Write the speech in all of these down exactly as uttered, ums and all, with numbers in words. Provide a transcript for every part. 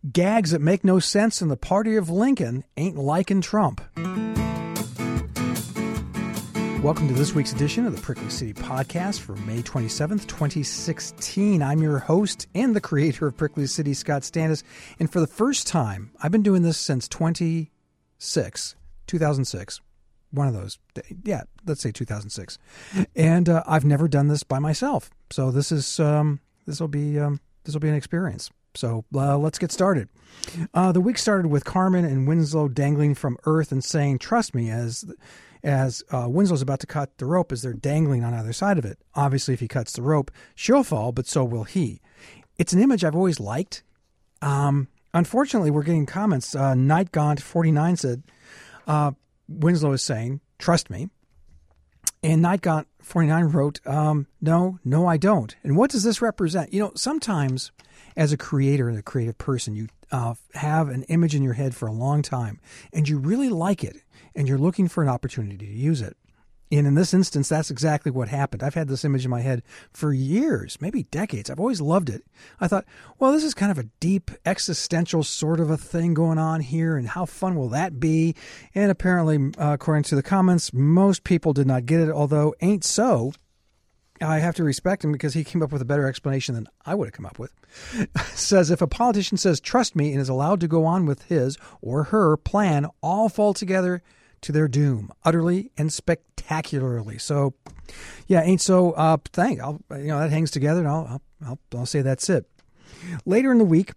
Gags that make no sense, and the party of Lincoln ain't liking Trump. Welcome to this week's edition of the Prickly City Podcast for May twenty-seventh, twenty sixteen. I'm your host and the creator of Prickly City, Scott Standis. And for the first time, I've been doing this since twenty-six, two thousand six. One of those. Yeah, let's say two thousand six. And uh, I've never done this by myself. So this is um, this will be um, this will be an experience. So uh, let's get started. Uh, the week started with Carmen and Winslow dangling from Earth and saying, "Trust me," as as uh, Winslow's about to cut the rope as they're dangling on either side of it. Obviously, if he cuts the rope, she'll fall, but so will he. It's an image I've always liked. Um, unfortunately, we're getting comments. Uh, Nightgaunt forty-nine said, uh, Winslow is saying, "Trust me." And Nightgaunt forty-nine wrote, um, no, no, I don't. And what does this represent? You know, sometimes as a creator and a creative person, you uh, have an image in your head for a long time, and you really like it, and you're looking for an opportunity to use it. And in this instance, that's exactly what happened. I've had this image in my head for years, maybe decades. I've always loved it. I thought, well, this is kind of a deep existential sort of a thing going on here, and how fun will that be? And apparently, uh, according to the comments, most people did not get it, although ain't so. I have to respect him because he came up with a better explanation than I would have come up with. Says, if a politician says, "Trust me," and is allowed to go on with his or her plan, all fall together to their doom, utterly and spectacularly. So, yeah, ain't so. Uh, thank. I'll, you know, that hangs together, and I'll, I'll, I'll, I'll say that's it. Later in the week,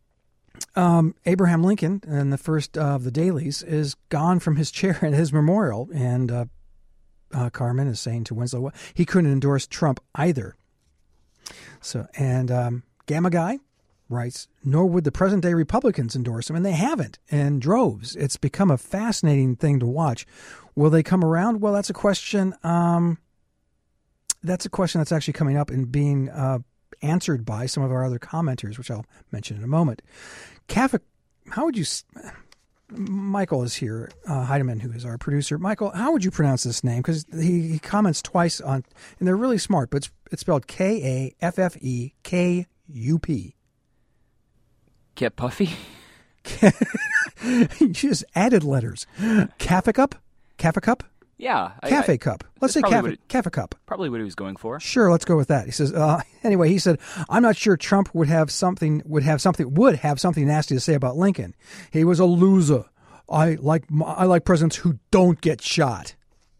um, Abraham Lincoln, in the first of the dailies, is gone from his chair at his memorial, and uh, uh, Carmen is saying to Winslow, well, he couldn't endorse Trump either. So, and um, Gamma Guy writes, nor would the present-day Republicans endorse him, and they haven't in droves. It's become a fascinating thing to watch. Will they come around? Well, that's a question. Um, that's a question that's actually coming up and being uh, answered by some of our other commenters, which I'll mention in a moment. Kafka, how would you? Michael is here, uh, Heidemann, who is our producer. Michael, how would you pronounce this name? Because he, he comments twice on, and they're really smart, but it's, it's spelled K A F F E K U P. Get puffy? You just added letters. Cafe cup? Cafe cup? Yeah. Cafe I, I, cup. Let's say cafe, cafe cup. Probably what he was going for. Sure, let's go with that. He says, uh, anyway, he said, I'm not sure Trump would have something, would have something, would have something nasty to say about Lincoln. He was a loser. I like, I like presidents who don't get shot.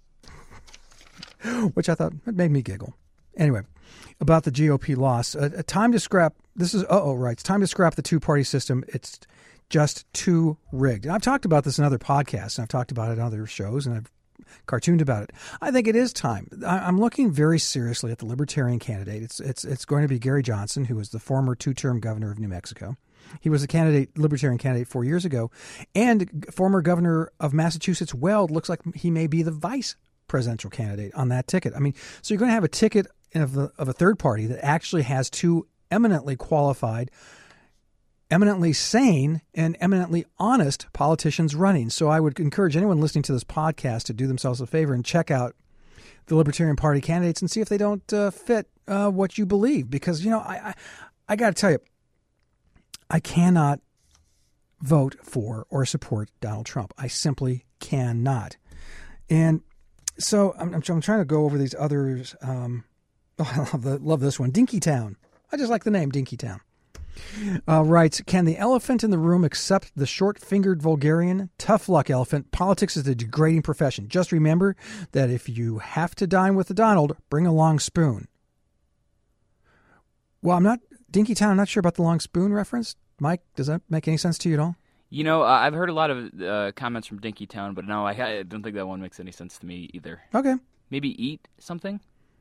Which I thought, it made me giggle. Anyway, about the G O P loss, a, a time to scrap, this is, uh-oh, right, it's time to scrap the two-party system. It's just too rigged. And I've talked about this in other podcasts, and I've talked about it on other shows, and I've cartooned about it. I think it is time. I, I'm looking very seriously at the Libertarian candidate. It's it's it's going to be Gary Johnson, who was the former two-term governor of New Mexico. He was a candidate, Libertarian candidate four years ago, and former governor of Massachusetts, Weld, looks like he may be the vice presidential candidate on that ticket. I mean, so you're going to have a ticket of, the, of a third party that actually has two eminently qualified, eminently sane, and eminently honest politicians running. So I would encourage anyone listening to this podcast to do themselves a favor and check out the Libertarian Party candidates and see if they don't uh, fit uh, what you believe. Because, you know, I, I, I got to tell you, I cannot vote for or support Donald Trump. I simply cannot. And so I'm, I'm trying to go over these others. Um, oh, I love, the, love this one. Dinkytown. I just like the name Dinkytown. Uh, writes, can the elephant in the room accept the short-fingered vulgarian? Tough luck, elephant. Politics is a degrading profession. Just remember that if you have to dine with the Donald, bring a long spoon. Well, I'm not, Dinkytown, I'm not sure about the long spoon reference. Mike, does that make any sense to you at all? You know, uh, I've heard a lot of uh, comments from Dinkytown, but no, I, I don't think that one makes any sense to me either. Okay. Maybe eat something?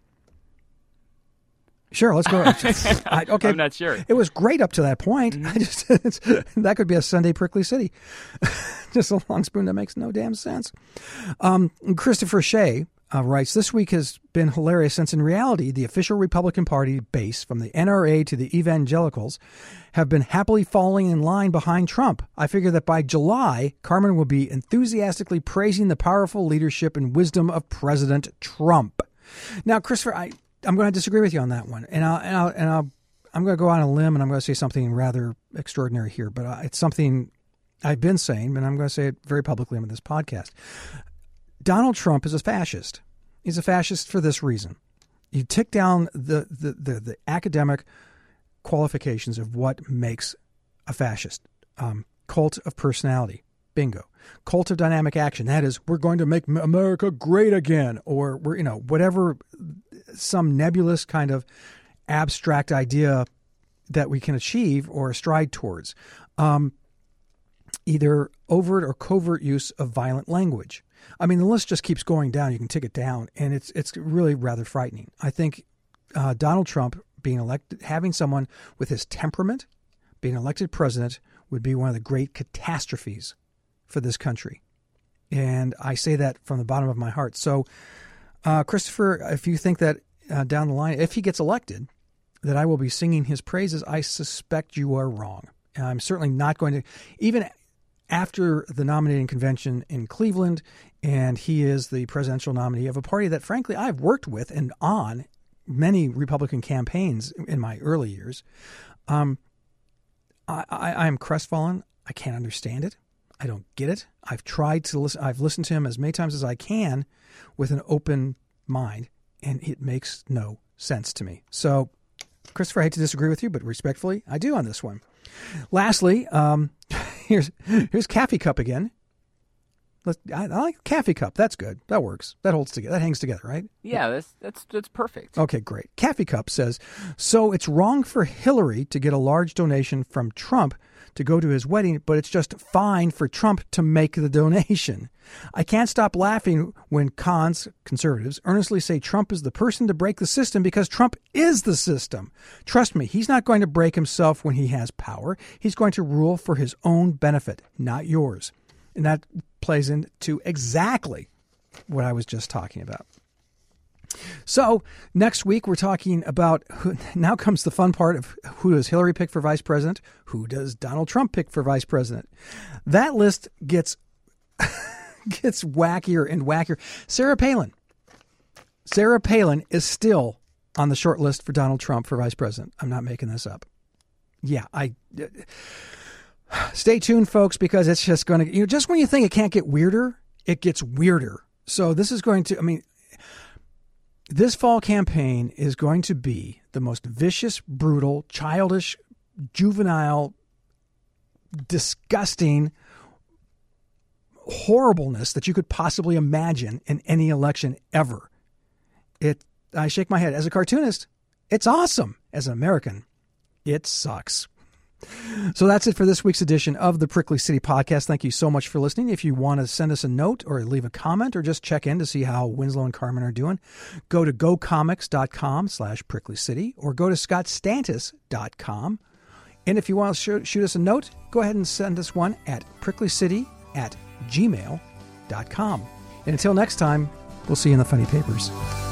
Sure, let's go. I, okay, I'm not sure. It was great up to that point. Mm-hmm. I just it's, that could be a Sunday Prickly City. Just a long spoon that makes no damn sense. Um, Christopher Shea uh, writes, this week has been hilarious since in reality, the official Republican Party base, from the N R A to the evangelicals, have been happily falling in line behind Trump. I figure that by July, Carmen will be enthusiastically praising the powerful leadership and wisdom of President Trump. Now, Christopher, I, I'm going to disagree with you on that one, and I'll and I'll, and I'll I'm going to go on a limb and I'm going to say something rather extraordinary here, but uh, it's something I've been saying, and I'm going to say it very publicly on this podcast. Donald Trump is a fascist. He's a fascist for this reason. You tick down the, the, the, the academic qualifications of what makes a fascist. Um, cult of personality. Bingo. Cult of dynamic action. That is, we're going to make America great again, or we're, you know, whatever, some nebulous kind of abstract idea that we can achieve or stride towards. Um, either overt or covert use of violent language. I mean, the list just keeps going down. You can tick it down, and it's it's really rather frightening. I think uh, Donald Trump being elected, having someone with his temperament, being elected president, would be one of the great catastrophes for this country. And I say that from the bottom of my heart. So, uh, Christopher, if you think that uh, down the line, if he gets elected, that I will be singing his praises, I suspect you are wrong. I'm certainly not going to, even after the nominating convention in Cleveland, and he is the presidential nominee of a party that, frankly, I've worked with and on many Republican campaigns in my early years. Um, I, I, I am crestfallen. I can't understand it. I don't get it. I've tried to listen. I've listened to him as many times as I can with an open mind, and it makes no sense to me. So, Christopher, I hate to disagree with you, but respectfully, I do on this one. Lastly, um, here's here's Coffee Cup again. Let's, I, I like Coffee Cup. That's good. That works. That holds together. That hangs together, right? Yeah, that's that's that's perfect. Okay, great. Coffee Cup says, so it's wrong for Hillary to get a large donation from Trump to go to his wedding, but it's just fine for Trump to make the donation. I can't stop laughing when cons, conservatives, earnestly say Trump is the person to break the system because Trump is the system. Trust me, he's not going to break himself when he has power. He's going to rule for his own benefit, not yours. And that plays into exactly what I was just talking about. So next week, we're talking about who, now comes the fun part of who does Hillary pick for vice president? Who does Donald Trump pick for vice president? That list gets gets wackier and wackier. Sarah Palin. Sarah Palin is still on the short list for Donald Trump for vice president. I'm not making this up. Yeah, I... Uh, stay tuned, folks, because it's just going to... You know, just when you think it can't get weirder, it gets weirder. So this is going to... I mean... This fall campaign is going to be the most vicious, brutal, childish, juvenile, disgusting horribleness that you could possibly imagine in any election ever. It. I shake my head. As a cartoonist, it's awesome. As an American, it sucks. So that's it for this week's edition of the Prickly City Podcast. Thank you so much for listening. If you want to send us a note or leave a comment or just check in to see how Winslow and Carmen are doing, go to gocomics.com slash Prickly City or go to scottstantis dot com. And if you want to sh- shoot us a note, go ahead and send us one at pricklycity at gmail dot com. And until next time, we'll see you in the funny papers.